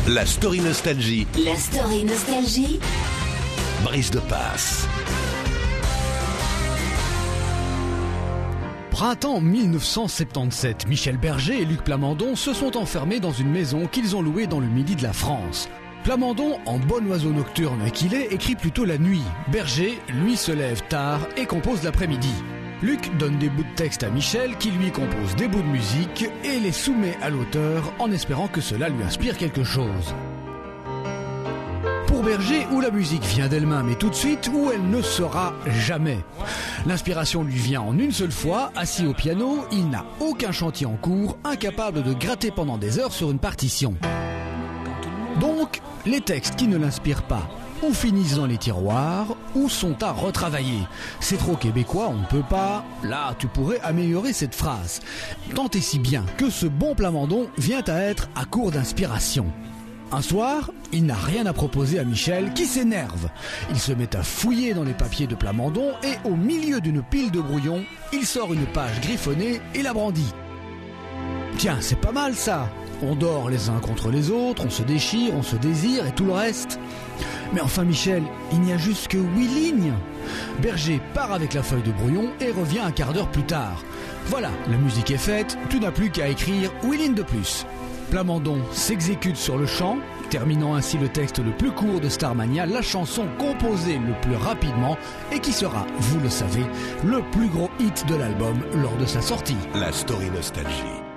La story nostalgie. La story nostalgie. Brice de Passe. Printemps 1977, Michel Berger et Luc Plamondon se sont enfermés dans une maison qu'ils ont louée dans le midi de la France. Plamondon, en bon oiseau nocturne qu'il est, écrit plutôt la nuit. Berger, lui, se lève tard et compose l'après-midi. Luc donne des bouts de texte à Michel qui lui compose des bouts de musique et les soumet à l'auteur en espérant que cela lui inspire quelque chose. Pour Berger, où la musique vient d'elle-même et tout de suite, où elle ne sera jamais. L'inspiration lui vient en une seule fois, assis au piano, il n'a aucun chantier en cours, incapable de gratter pendant des heures sur une partition. Donc, les textes qui ne l'inspirent pas, ou finissent dans les tiroirs, ou sont à retravailler. C'est trop québécois, on ne peut pas. Là, tu pourrais améliorer cette phrase. Tant et si bien que ce bon Plamondon vient à être à court d'inspiration. Un soir, il n'a rien à proposer à Michel qui s'énerve. Il se met à fouiller dans les papiers de Plamondon et au milieu d'une pile de brouillons, il sort une page griffonnée et la brandit. Tiens, c'est pas mal ça. On dort les uns contre les autres, on se déchire, on se désire et tout le reste. Mais enfin Michel, il n'y a juste que 8 lignes. Berger part avec la feuille de brouillon et revient un quart d'heure plus tard. Voilà, la musique est faite, tu n'as plus qu'à écrire 8 lignes de plus. Plamondon s'exécute sur le chant, terminant ainsi le texte le plus court de Starmania, la chanson composée le plus rapidement et qui sera, vous le savez, le plus gros hit de l'album lors de sa sortie. La story nostalgie.